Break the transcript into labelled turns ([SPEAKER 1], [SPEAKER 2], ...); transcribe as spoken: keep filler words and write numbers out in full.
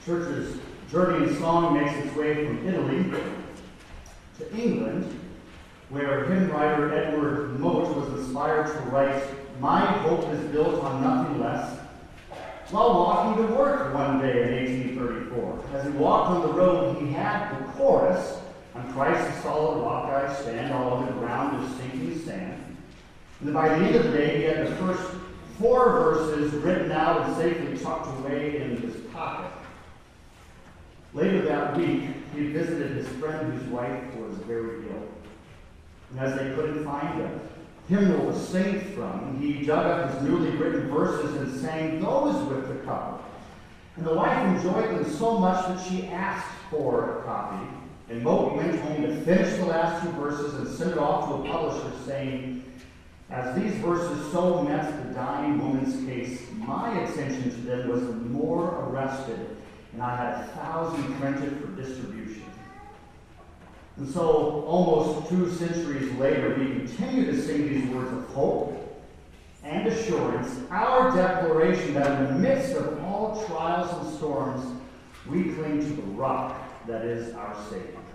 [SPEAKER 1] church's journey in song makes its way from Italy to England, where hymn writer Edward Mote was inspired to write, "My hope is built on nothing less," while walking to work one day in eighteen thirty-four. As he walked on the road, he had the chorus, "On Christ the solid rock I stand, all other ground is sinking sand." And by the end of the day, he had the first four verses written out and safely tucked away in his pocket. Later that week, he visited his friend whose wife was very ill. And as they couldn't find a hymnal to sing from, he dug up his newly written verses and sang those with the couple. And the wife enjoyed them so much that she asked for a copy. And Mote went home to finish the last two verses and sent it off to a publisher saying, "As these verses so met the dying woman's case, my attention to them was more arrested, and I had a thousand printed for distribution." And so, almost two centuries later, we continue to sing these words of hope and assurance, our declaration that in the midst of all trials and storms, we cling to the rock that is our Savior.